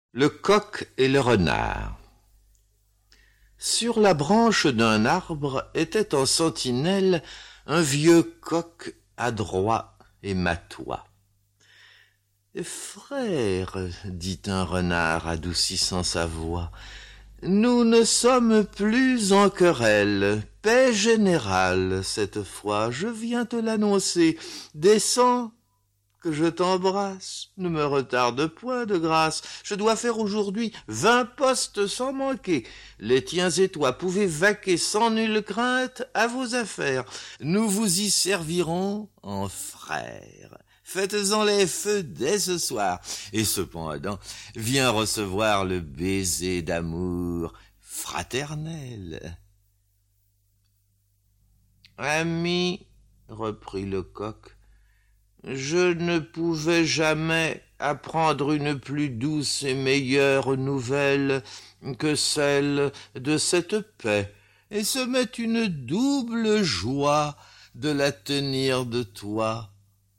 Le coq et le renard. Sur la branche d'un arbre était en sentinelle un vieux coq adroit et matois. « Frère, dit un renard adoucissant sa voix, nous ne sommes plus en querelle, paix générale cette fois, je viens te l'annoncer, descends, que je t'embrasse, ne me retarde point de grâce, je dois faire aujourd'hui 20 postes sans manquer, les tiens et toi pouvez vaquer sans nulle crainte à vos affaires, nous vous y servirons en frères. Faites-en les feux dès ce soir, et cependant, viens recevoir le baiser d'amour fraternel. Ami, reprit le coq, je ne pouvais jamais apprendre une plus douce et meilleure nouvelle que celle de cette paix, et ce m'est une double joie de la tenir de toi.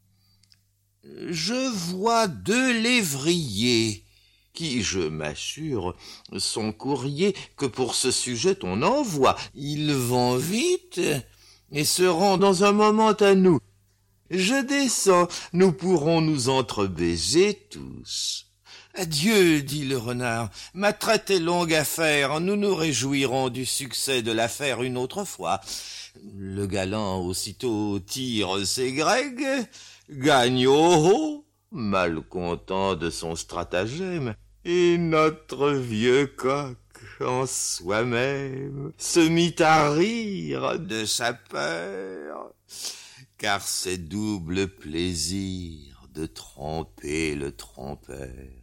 Je vois 2 lévriers qui, je m'assure, sont courriers que pour ce sujet on envoie. Ils vont vite et seront dans un moment à nous. Je descends, nous pourrons nous entrebaiser tous. Adieu, dit le renard, ma traite est longue à faire, nous nous réjouirons du succès de l'affaire une autre fois. Le galant aussitôt tire ses grègues, gagne au haut, mal content de son stratagème, et notre vieux coq, en soi-même, se mit à rire de sa peur, car c'est double plaisir de tromper le trompeur.